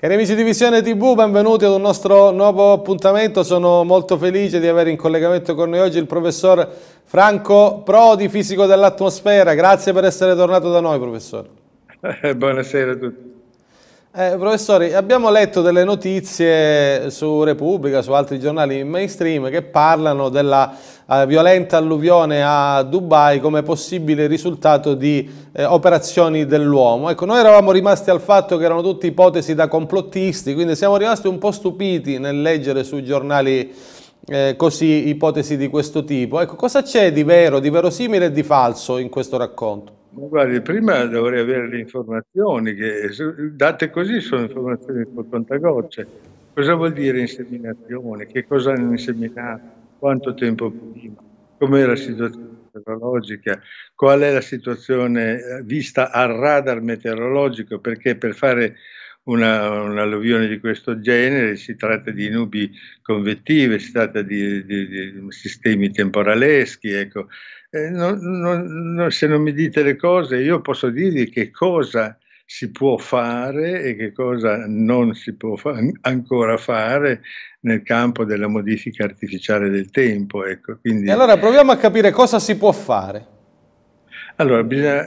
Cari amici di Visione TV, benvenuti ad un nostro nuovo appuntamento. Sono molto felice di avere in collegamento con noi oggi il professor Franco Prodi, fisico dell'atmosfera. Grazie per essere tornato da noi, professore. Buonasera a tutti. Professore, abbiamo letto delle notizie su Repubblica, su altri giornali mainstream che parlano della violenta alluvione a Dubai come possibile risultato di operazioni dell'uomo. Ecco, noi eravamo rimasti al fatto che erano tutte ipotesi da complottisti, quindi siamo rimasti un po' stupiti nel leggere sui giornali così ipotesi di questo tipo. Ecco, cosa c'è di vero, di verosimile e di falso in questo racconto? Guardi, prima dovrei avere le informazioni, che date così sono informazioni con contagocce. Cosa vuol dire inseminazione? Che cosa hanno inseminato? Quanto tempo prima? Com'è la situazione meteorologica? Qual è la situazione vista al radar meteorologico? Perché per fare un'alluvione di questo genere si tratta di nubi convettive, si tratta di sistemi temporaleschi, ecco. Se non mi dite le cose, io posso dirvi che cosa si può fare e che cosa non si può ancora fare nel campo della modifica artificiale del tempo. Ecco. Quindi, E allora proviamo a capire cosa si può fare. allora, bisogna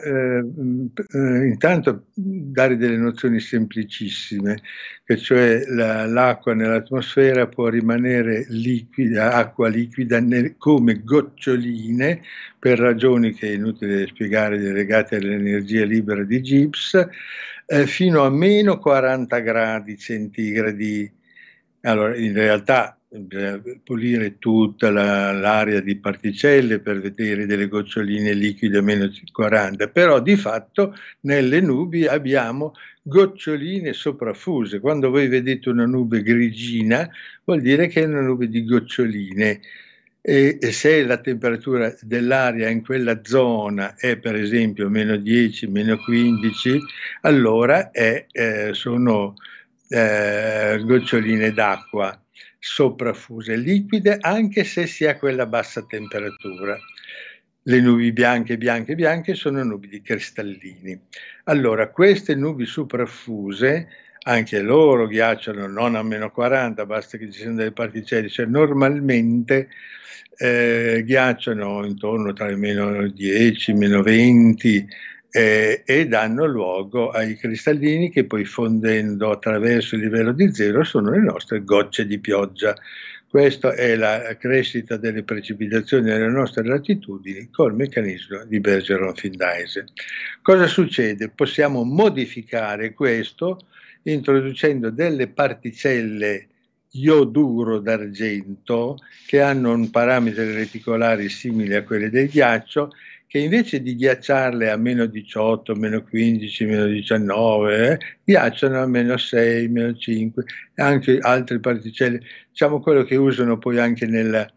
intanto dare delle nozioni semplicissime, che cioè l'acqua nell'atmosfera può rimanere liquida, acqua liquida come goccioline, per ragioni che è inutile spiegare, legate all'energia libera di Gibbs, fino a meno 40 gradi centigradi. Allora, in realtà bisogna pulire tutta l'area di particelle per vedere delle goccioline liquide a meno 40, però di fatto nelle nubi abbiamo goccioline sopraffuse. Quando voi vedete una nube grigina vuol dire che è una nube di goccioline. E se la temperatura dell'aria in quella zona è per esempio meno 10, meno 15, allora sono goccioline d'acqua sopraffuse, liquide, anche se si ha quella bassa temperatura. Le nubi bianche, bianche, bianche sono nubi di cristallini. Allora, queste nubi sopraffuse, anche loro ghiacciano non a meno 40, basta che ci siano delle particelle, cioè normalmente ghiacciano intorno tra i meno 10, meno 20, e danno luogo ai cristallini che poi, fondendo attraverso il livello di zero, sono le nostre gocce di pioggia. Questa è la crescita delle precipitazioni nelle nostre latitudini col meccanismo di Bergeron-Finn Dice. Cosa succede? Possiamo modificare questo introducendo delle particelle ioduro d'argento che hanno un parametro reticolare simile a quelli del ghiaccio, che invece di ghiacciarle a meno 18, meno 15, meno 19, ghiacciano a meno 6, meno 5, anche altre particelle, diciamo quello che usano poi anche nel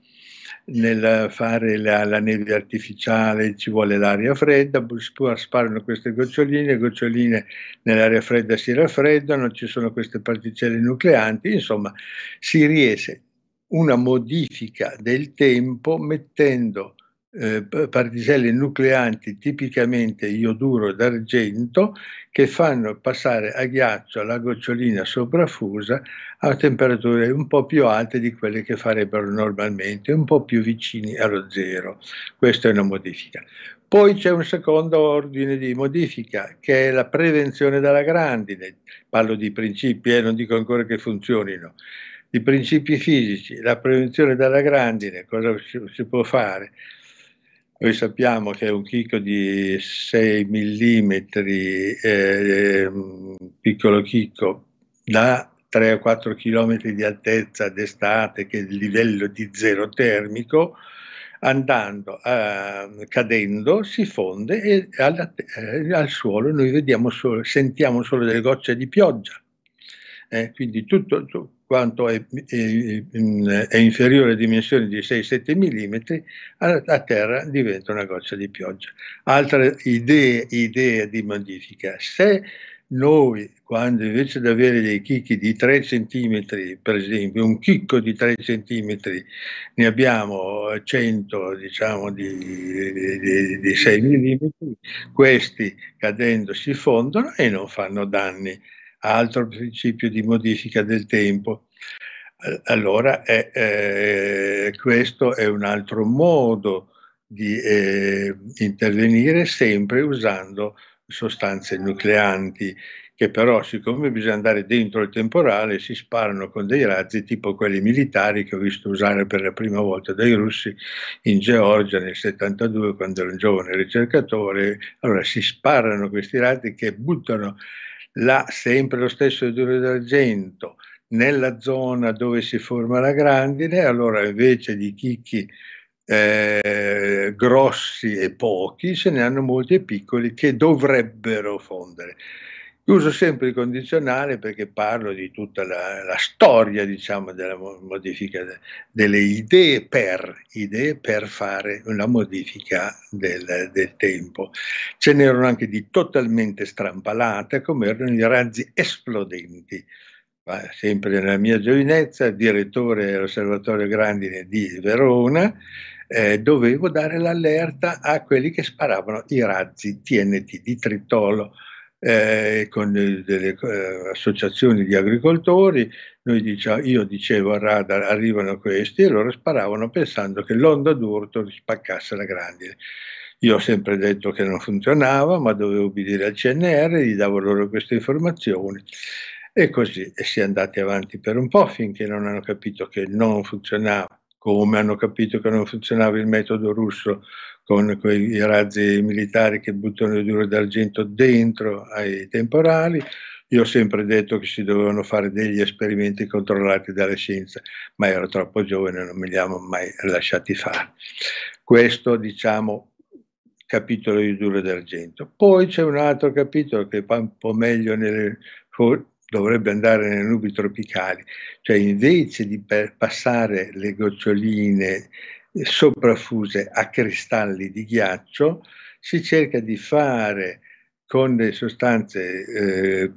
fare la neve artificiale, ci vuole l'aria fredda, sparano queste goccioline nell'aria fredda si raffreddano, ci sono queste particelle nucleanti, insomma si riesce una modifica del tempo mettendo particelle nucleanti tipicamente ioduro d'argento che fanno passare a ghiaccio la gocciolina sopraffusa a temperature un po' più alte di quelle che farebbero normalmente, un po' più vicini allo zero. Questa è una modifica. Poi c'è un secondo ordine di modifica che è la prevenzione della grandine. Parlo di principi, non dico ancora che funzionino. Di principi fisici, la prevenzione della grandine, cosa si può fare? Noi sappiamo che un chicco di 6 mm, piccolo chicco, da 3 o 4 km di altezza d'estate, che è il livello di zero termico, cadendo si fonde e al suolo noi sentiamo solo delle gocce di pioggia. Quindi tutto quanto è inferiore a dimensioni di 6-7 mm, a terra diventa una goccia di pioggia. Altra idea di modifica: se noi, quando invece di avere dei chicchi di 3 cm, per esempio un chicco di 3 cm, ne abbiamo 100, diciamo, di 6 mm, questi cadendo si fondono e non fanno danni altro principio di modifica del tempo. Allora questo è un altro modo di intervenire, sempre usando sostanze nucleanti, che però, siccome bisogna andare dentro il temporale, si sparano con dei razzi tipo quelli militari che ho visto usare per la prima volta dai russi in Georgia nel 72, quando ero un giovane ricercatore. Allora si sparano questi razzi che buttano là sempre lo stesso idruro d'argento nella zona dove si forma la grandine. Allora invece di chicchi grossi e pochi, se ne hanno molti e piccoli che dovrebbero fondere. Uso sempre il condizionale perché parlo di tutta la storia, diciamo, della modifica delle idee per fare una modifica del tempo. Ce n'erano anche di totalmente strampalate, come erano i razzi esplodenti. Sempre nella mia giovinezza, direttore dell'Osservatorio Grandine di Verona, dovevo dare l'allerta a quelli che sparavano i razzi TNT di tritolo, con delle associazioni di agricoltori. Io dicevo al radar arrivano questi, e loro sparavano pensando che l'onda d'urto spaccasse la grandine. Io ho sempre detto che non funzionava, ma dovevo obbedire al CNR, gli davo loro queste informazioni, e così si è andati avanti per un po' finché non hanno capito che non funzionava, come hanno capito che non funzionava il metodo russo con quei razzi militari che buttano il duro d'argento dentro ai temporali. Io ho sempre detto che si dovevano fare degli esperimenti controllati dalla scienza, ma ero troppo giovane e non me li hanno mai lasciati fare. Questo, diciamo, capitolo di duro d'argento. Poi c'è un altro capitolo che va un po' meglio dovrebbe andare nelle nubi tropicali, cioè invece di passare le goccioline sopraffuse a cristalli di ghiaccio, si cerca di fare con le sostanze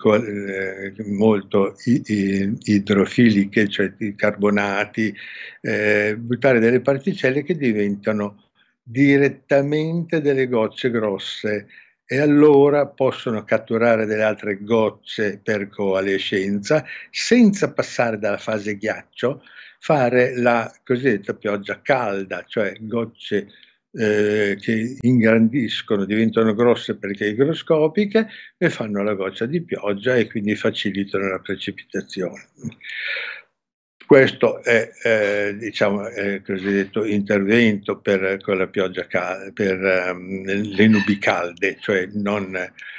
molto idrofiliche, cioè i carbonati, buttare delle particelle che diventano direttamente delle gocce grosse, e allora possono catturare delle altre gocce per coalescenza senza passare dalla fase ghiaccio, fare la cosiddetta pioggia calda, cioè gocce che ingrandiscono, diventano grosse perché igroscopiche, e fanno la goccia di pioggia e quindi facilitano la precipitazione. Questo è diciamo, il cosiddetto intervento con la pioggia calda, per le nubi calde, cioè non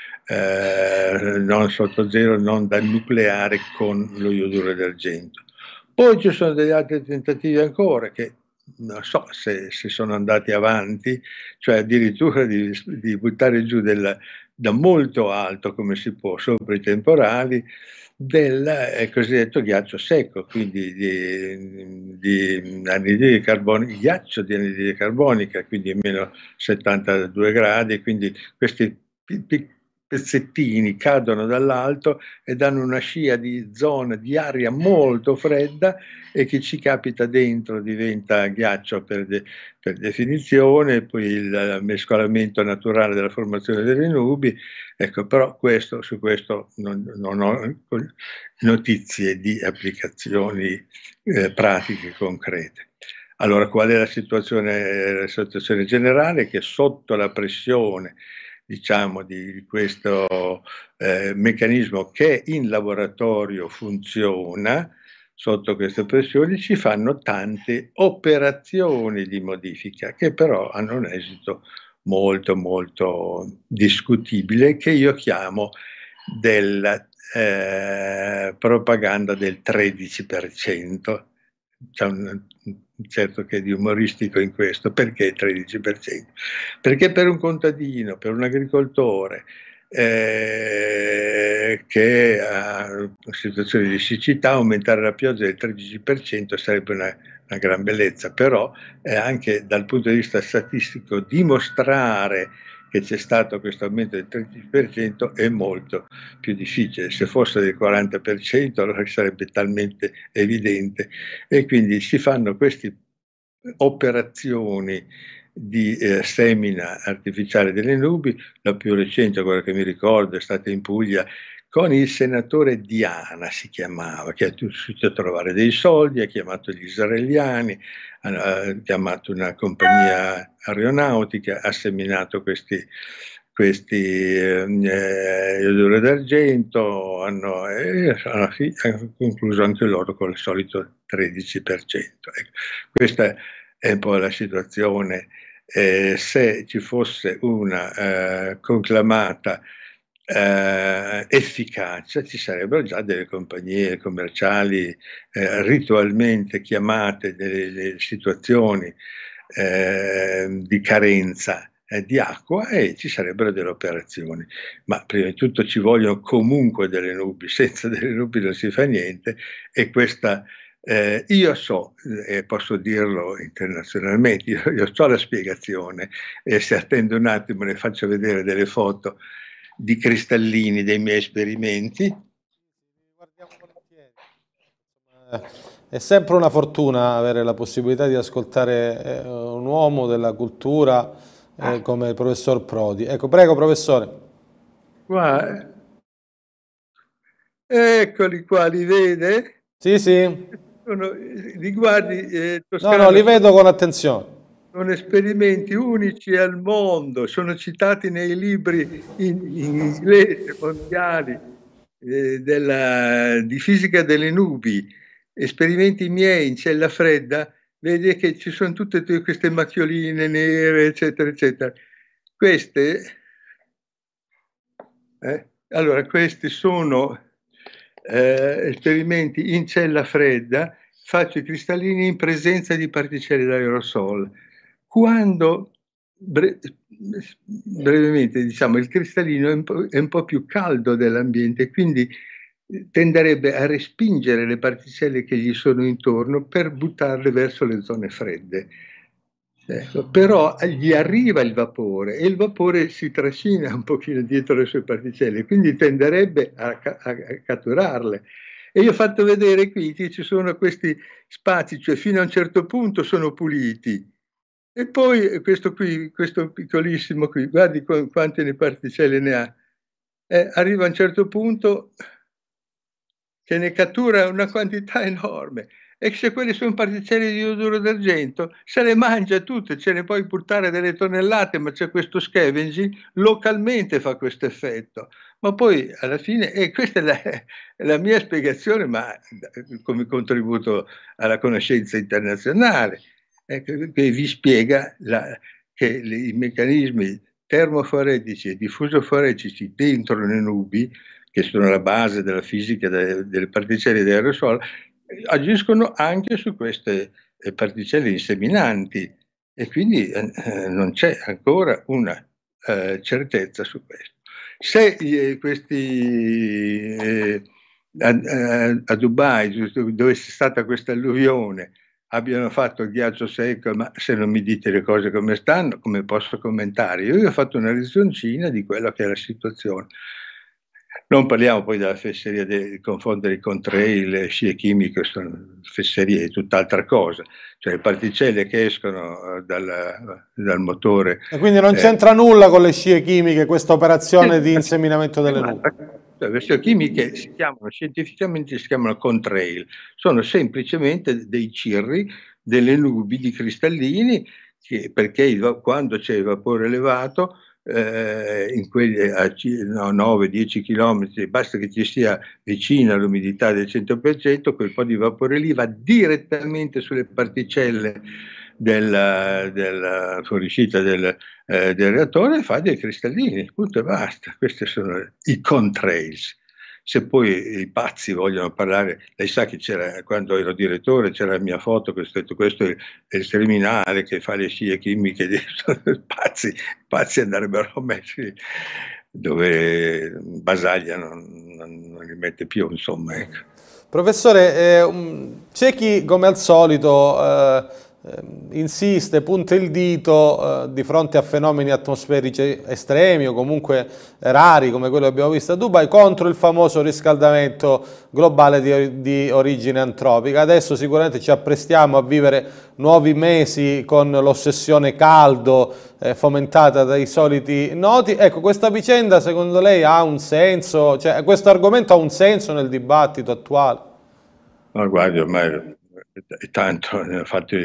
sotto zero, non da nucleare con lo ioduro d'argento. Poi ci sono degli altri tentativi ancora che non so se sono andati avanti, cioè addirittura di buttare giù da molto alto, come si può, sopra i temporali, del cosiddetto ghiaccio secco, quindi di anidride carbonica, ghiaccio di anidride carbonica, quindi meno 72 gradi, quindi questi pezzettini cadono dall'alto e danno una scia di zona di aria molto fredda, e chi ci capita dentro diventa ghiaccio per definizione, poi il mescolamento naturale della formazione delle nubi. Ecco, però su questo non ho notizie di applicazioni pratiche concrete. Allora, qual è la situazione generale? Che sotto la pressione, diciamo, di questo meccanismo che in laboratorio funziona, sotto queste pressioni si fanno tante operazioni di modifica che però hanno un esito molto molto discutibile, che io chiamo della propaganda del 13%. C'è un certo che di umoristico in questo. Perché il 13%? Perché per un contadino, per un agricoltore che ha una situazione di siccità, aumentare la pioggia del 13% sarebbe una gran bellezza, però anche dal punto di vista statistico dimostrare che c'è stato questo aumento del 13% è molto più difficile. Se fosse del 40% allora sarebbe talmente evidente, e quindi si fanno queste operazioni di semina artificiale delle nubi. La più recente, quella che mi ricordo, è stata in Puglia con il senatore Diana, si chiamava, che è riuscito a trovare dei soldi, ha chiamato gli israeliani, ha chiamato una compagnia aeronautica, ha seminato questi ioduro d'argento, hanno concluso anche loro con il solito 13%. Ecco, questa è un po' la situazione. Se ci fosse una conclamata efficacia, ci sarebbero già delle compagnie commerciali ritualmente chiamate delle situazioni di carenza di acqua, e ci sarebbero delle operazioni. Ma prima di tutto ci vogliono comunque delle nubi, senza delle nubi non si fa niente, e questa io so, e posso dirlo internazionalmente, io so la spiegazione, e se attendo un attimo ne faccio vedere delle foto di cristallini dei miei esperimenti. Guardiamo volentieri. È sempre una fortuna avere la possibilità di ascoltare un uomo della cultura come il professor Prodi. Ecco, prego professore. Qua, eccoli qua, li vede? Sì, sì. Li guardi, No, li vedo con attenzione. Sono esperimenti unici al mondo, sono citati nei libri in inglese mondiali di fisica delle nubi, esperimenti miei in cella fredda. Vedi che ci sono tutte queste macchioline nere, eccetera, eccetera. Allora, questi sono esperimenti in cella fredda. Faccio i cristallini in presenza di particelle d'aerosol. Quando, brevemente, diciamo, il cristallino è un po' più caldo dell'ambiente, quindi tenderebbe a respingere le particelle che gli sono intorno per buttarle verso le zone fredde. Però gli arriva il vapore, e il vapore si trascina un pochino dietro le sue particelle, quindi tenderebbe a catturarle. E io ho fatto vedere qui che ci sono questi spazi, cioè fino a un certo punto sono puliti, e poi questo piccolissimo qui, guardi quante particelle ne ha, arriva a un certo punto che ne cattura una quantità enorme, e se quelle sono particelle di ioduro d'argento se le mangia tutte, ce ne puoi buttare delle tonnellate, ma c'è questo scavenging, localmente fa questo effetto. Ma poi alla fine, e questa è la mia spiegazione, ma come contributo alla conoscenza internazionale, che vi spiega che i meccanismi termoforetici e diffusoforetici dentro le nubi, che sono la base della fisica delle particelle di aerosol, agiscono anche su queste particelle inseminanti, e quindi non c'è ancora una certezza su questo. Se a Dubai, dove c'è stata questa alluvione, abbiano fatto il ghiaccio secco, ma se non mi dite le cose come stanno, come posso commentare? Io ho fatto una lezioncina di quella che è la situazione. Non parliamo poi della fesseria di confondere i contrail e scie chimiche, sono fesserie di tutt'altra cosa, cioè le particelle che escono dal motore. E quindi non c'entra nulla con le scie chimiche questa operazione di inseminamento delle nubi? Le scie chimiche scientificamente si chiamano contrail, sono semplicemente dei cirri, delle nubi di cristallini, perché quando c'è il vapore elevato, in quelli a 9-10 km, basta che ci sia vicina l'umidità del 100%, quel po' di vapore lì va direttamente sulle particelle della fuoriuscita del reattore, e fa dei cristallini, punto e basta. Questi sono i contrails. Se poi i pazzi vogliono parlare, lei sa che c'era, quando ero direttore, c'era la mia foto, questo è il criminale che fa le scie chimiche, pazzi andrebbero messi dove Basaglia non li mette più, insomma. Ecco. Professore, c'è chi come al solito insiste, punta il dito di fronte a fenomeni atmosferici estremi o comunque rari come quello che abbiamo visto a Dubai, contro il famoso riscaldamento globale di origine antropica. Adesso sicuramente ci apprestiamo a vivere nuovi mesi con l'ossessione caldo fomentata dai soliti noti. Ecco, questa vicenda secondo lei ha un senso? Cioè, questo argomento ha un senso nel dibattito attuale? Ma guardi, ormai è tanto, ne ho fatto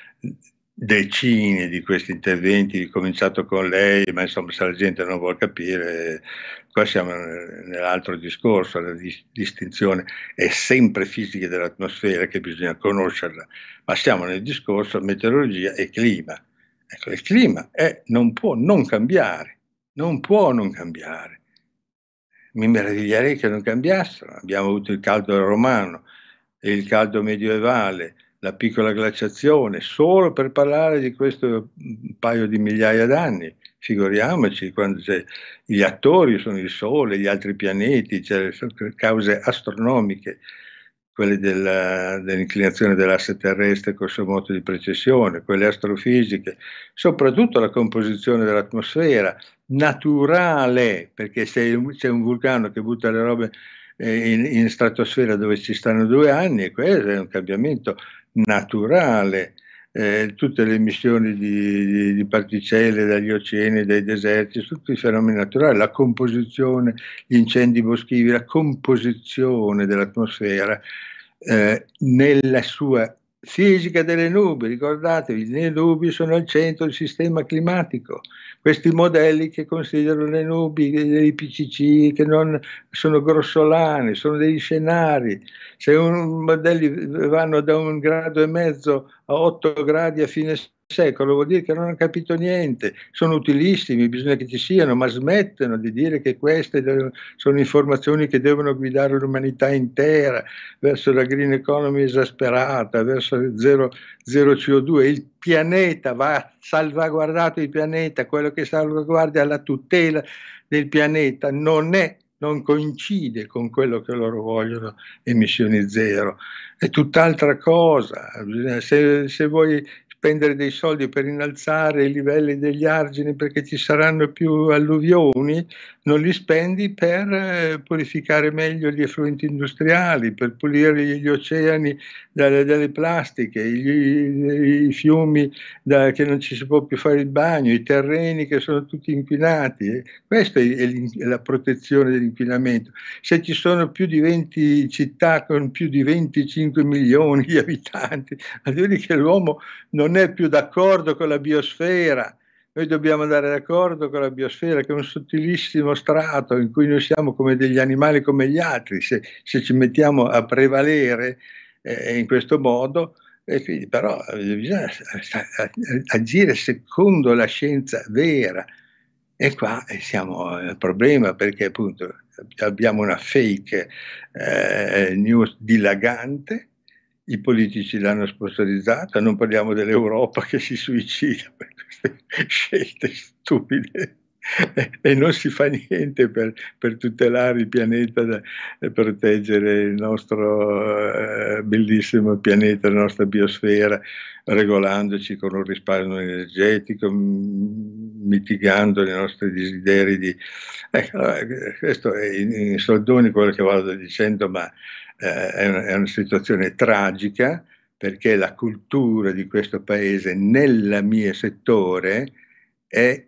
decine di questi interventi, ho cominciato con lei, ma insomma se la gente non vuol capire, qua siamo nell'altro discorso, la distinzione è sempre fisica dell'atmosfera che bisogna conoscerla, ma siamo nel discorso meteorologia e clima. Ecco, il clima non può non cambiare, non può non cambiare. Mi meraviglierei che non cambiassero. Abbiamo avuto il caldo romano, il caldo medievale, la piccola glaciazione, solo per parlare di questo paio di migliaia d'anni. Figuriamoci quando gli attori sono il Sole, gli altri pianeti, c'è cause astronomiche, quelle dell'inclinazione dell'asse terrestre col suo moto di precessione, quelle astrofisiche, soprattutto la composizione dell'atmosfera naturale, perché se c'è un vulcano che butta le robe in stratosfera dove ci stanno 2 anni, e questo è un cambiamento naturale. Tutte le emissioni di particelle dagli oceani, dai deserti, tutti i fenomeni naturali, la composizione, gli incendi boschivi, la composizione dell'atmosfera nella sua fisica delle nubi. Ricordatevi, le nubi sono al centro del sistema climatico. Questi modelli che considerano le nubi dei PCC, che non sono grossolane, sono degli scenari. Se un modelli vanno da 1,5 gradi a 8 gradi a fine secolo, vuol dire che non hanno capito niente. Sono utilissimi, bisogna che ci siano, ma smettono di dire che queste sono informazioni che devono guidare l'umanità intera verso la green economy esasperata, verso zero CO2. Il pianeta va salvaguardato, il pianeta, quello che salvaguardia la tutela del pianeta non coincide con quello che loro vogliono, emissioni zero. È tutt'altra cosa. Se vuoi spendere dei soldi per innalzare i livelli degli argini perché ci saranno più alluvioni, non li spendi per purificare meglio gli effluenti industriali, per pulire gli oceani dalle plastiche, i fiumi che non ci si può più fare il bagno, i terreni che sono tutti inquinati. Questa è la protezione dell'inquinamento. Se ci sono più di 20 città con più di 25 milioni di abitanti, vuol dire che l'uomo non è più d'accordo con la biosfera. Noi dobbiamo andare d'accordo con la biosfera, che è un sottilissimo strato in cui noi siamo come degli animali come gli altri, se ci mettiamo a prevalere in questo modo, quindi, però bisogna agire secondo la scienza vera. E qua siamo al problema, perché appunto abbiamo una fake news dilagante. I politici l'hanno sponsorizzata, non parliamo dell'Europa che si suicida per queste scelte stupide e non si fa niente per tutelare il pianeta e proteggere il nostro bellissimo pianeta, la nostra biosfera, regolandoci con un risparmio energetico, mitigando i nostri desideri Ecco, questo è in soldoni quello che vado dicendo, ma è una situazione tragica, perché la cultura di questo paese nel mio settore è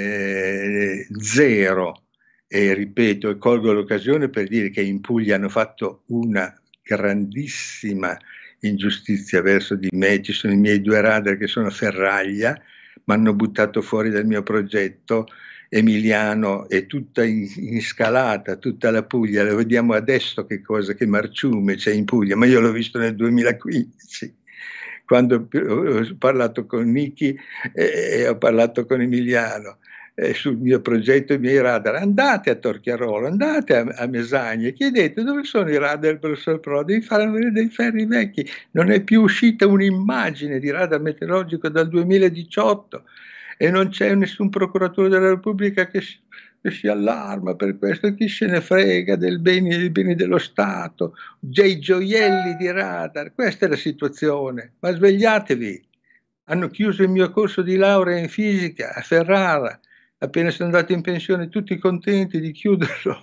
zero. E ripeto, e colgo l'occasione per dire che in Puglia hanno fatto una grandissima ingiustizia verso di me. Ci sono i miei 2 radar che sono a ferraglia, mi hanno buttato fuori dal mio progetto. Emiliano è tutta in scalata, tutta la Puglia, lo vediamo adesso che marciume c'è in Puglia, ma io l'ho visto nel 2015, quando ho parlato con Nichi e ho parlato con Emiliano sul mio progetto e i miei radar. Andate a Torchiarolo, andate a Mesagne, chiedete dove sono i radar del professor Pro, devi fare dei ferri vecchi, non è più uscita un'immagine di radar meteorologico dal 2018. E non c'è nessun procuratore della Repubblica che si allarma per questo, chi se ne frega dei beni dello Stato, dei gioielli di radar. Questa è la situazione, ma svegliatevi, hanno chiuso il mio corso di laurea in fisica a Ferrara. Appena sono andato in pensione, tutti contenti di chiuderlo.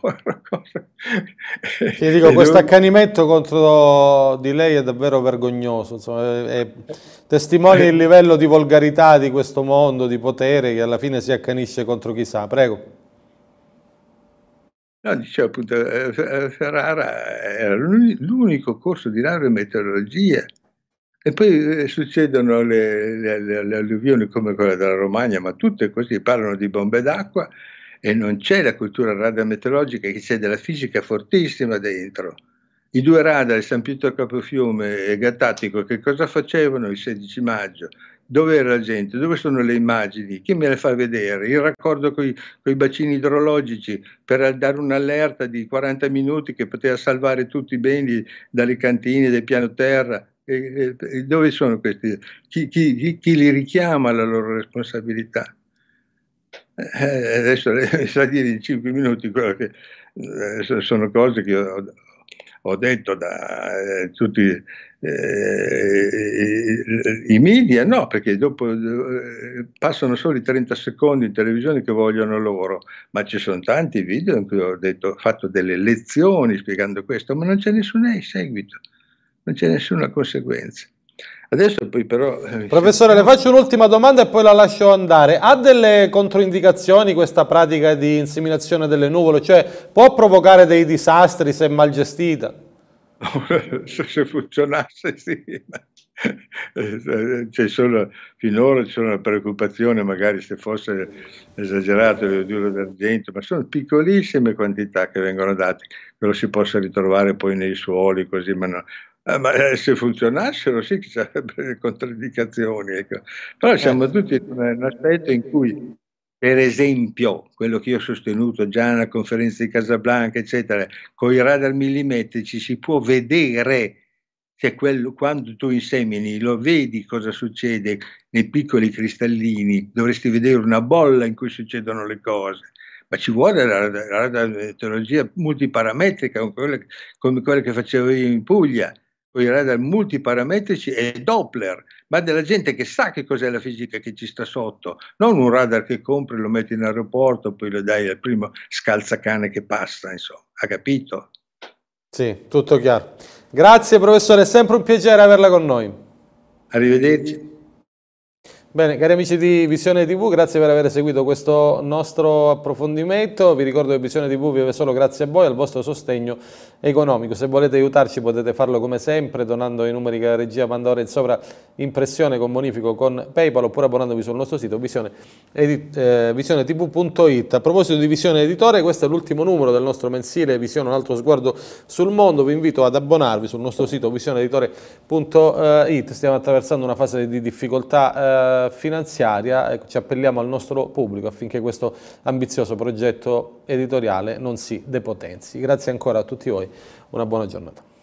Sì, dico, questo accanimento contro di lei è davvero vergognoso, insomma, testimonia il livello di volgarità di questo mondo, di potere, che alla fine si accanisce contro chissà. Prego. No, dicevo appunto, Ferrara era l'unico corso di laurea in meteorologia. E poi succedono le alluvioni come quella della Romagna, ma tutte così, parlano di bombe d'acqua e non c'è la cultura radiometeorologica, che c'è della fisica fortissima dentro. I due radar, San Pietro Capofiume e Gattatico, che cosa facevano il 16 maggio? Dove era la gente? Dove sono le immagini? Chi me le fa vedere? Il raccordo con i bacini idrologici per dare un'allerta di 40 minuti che poteva salvare tutti i beni dalle cantine, del piano terra. Dove sono questi? Chi li richiama alla loro responsabilità? Adesso lei sa dire in 5 minuti quello che sono cose che ho detto da tutti i media, no, perché dopo passano solo i 30 secondi in televisione che vogliono loro, ma ci sono tanti video in cui ho fatto delle lezioni spiegando questo, ma non c'è nessun seguito, non c'è nessuna conseguenza. Adesso poi però... Professore, le faccio un'ultima domanda e poi la lascio andare. Ha delle controindicazioni questa pratica di inseminazione delle nuvole? Cioè, può provocare dei disastri se mal gestita? Se funzionasse sì, finora c'è una preoccupazione, magari se fosse esagerato l'odore d'argento, ma sono piccolissime quantità che vengono date, che lo si possa ritrovare poi nei suoli, così, ma no. Ma se funzionassero sì che sarebbero delle controindicazioni, ecco. Però siamo tutti in un aspetto in cui, per esempio, quello che io ho sostenuto già nella conferenza di Casablanca, eccetera, con i radar millimetrici si può vedere, cioè quando tu insemini lo vedi cosa succede nei piccoli cristallini, dovresti vedere una bolla in cui succedono le cose. Ma ci vuole la radiometeorologia multiparametrica come quella che facevo io in Puglia, con i radar multiparametrici e Doppler, ma della gente che sa che cos'è la fisica che ci sta sotto, non un radar che compri, lo metti in aeroporto, poi lo dai al primo scalzacane che passa, insomma, ha capito? Sì, tutto chiaro. Grazie professore, è sempre un piacere averla con noi. Arrivederci. Bene, cari amici di Visione TV, grazie per aver seguito questo nostro approfondimento. Vi ricordo che Visione TV vive solo grazie a voi, al vostro sostegno economico. Se volete aiutarci potete farlo come sempre donando i numeri che la regia manda ora in sovra impressione con bonifico con PayPal oppure abbonandovi sul nostro sito visionetv.it. A proposito di Visione Editore, questo è l'ultimo numero del nostro mensile Visione, un altro sguardo sul mondo. Vi invito ad abbonarvi sul nostro sito visioneeditore.it. Stiamo attraversando una fase di difficoltà finanziaria, ci appelliamo al nostro pubblico affinché questo ambizioso progetto editoriale non si depotenzi. Grazie ancora a tutti voi, una buona giornata.